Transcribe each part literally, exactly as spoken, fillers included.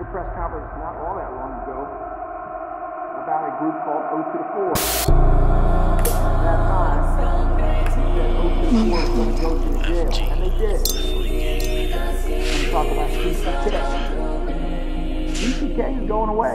press conference not all that long ago about a group called O to the Four. At that time, he said O to the Four was going to go to the jail, and they did. And talk about C C K. C C K is going away.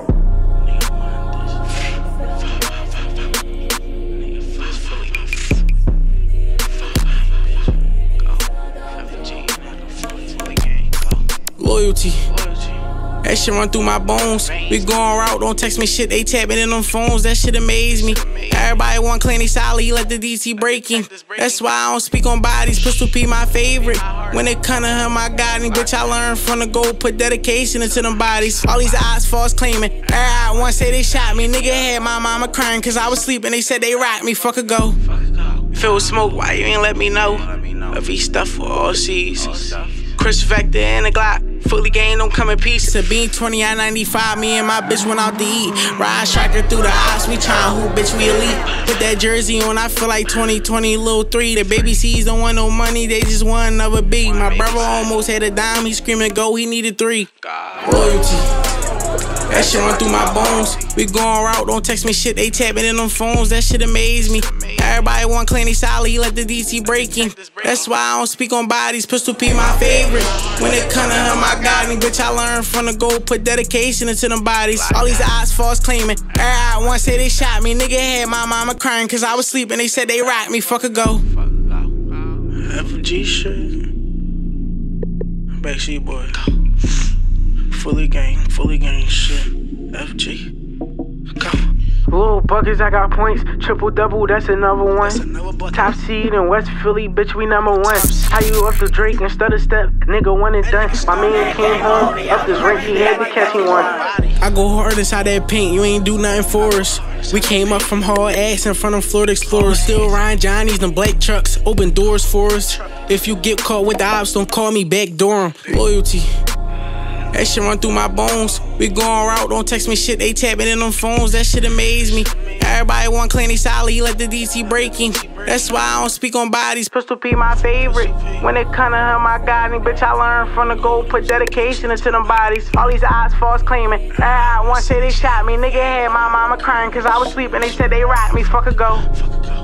Loyalty. That shit run through my bones. We going route, don't text me shit, they tapping in them phones. That shit amaze me. Everybody want claim they solid, he let the D C breaking. That's why I don't speak on bodies, Pistol P my favorite. When it come to him, I got him, bitch, I learned from the goal, put dedication into them bodies. All these odds false claiming. Everybody want say they shot me, nigga had my mama crying cause I was sleeping, they said they rocked me, fuck a go. Filled with smoke, why you ain't let me know? If he stuff for all C's. Chris Vector and a Glock. Fully game don't come in peace. Sabine twenty I ninety-five, me and my bitch went out to eat. Ride striker through the ops, we tryna who bitch we elite. Put that jersey on, I feel like twenty twenty Lil three. The baby C's don't want no money, they just want another beat. My brother almost had a dime, he screaming go, he needed three. Loyalty. That shit run through my bones. We going route, don't text me shit, they tapping in them phones. That shit amaze me. Everybody want claim they solid, he let the D C breaking. That's why I don't speak on bodies, Pistol P my favorite. When it come to him, I got him, bitch, I learned from the goal, put dedication into them bodies. All these odds false claiming. Everybody want say they shot me, nigga had my mama crying cause I was sleeping, they said they rocked me, fuck a go. F G shit. Backseat boy. Fully gang, fully gang shit. F G. Go. Little buckets, I got points. Triple double, that's another one. That's another Top seed in West Philly, bitch, we number one. How you up the Drake instead of step? Nigga, one and done. My man came home, up this rank, he had to catch me one. I go hard inside that paint, you ain't do nothing for us. We came up from hard ass in front of Florida Explorers. Still riding Johnny's, them black trucks, open doors for us. If you get caught with the ops, don't call me back door 'em. Loyalty. That shit run through my bones. We going route, don't text me shit, they tapping in them phones. That shit amaze me. Everybody want claim they solid, he let the D C breaking. That's why I don't speak on bodies, Pistol P my favorite. When it come to him, I got him, bitch, I learned from the goal, put dedication into them bodies. All these odds false claiming. Everybody want say they shot me, nigga had my mama crying cause I was sleeping, they said they rocked me, fuck a go.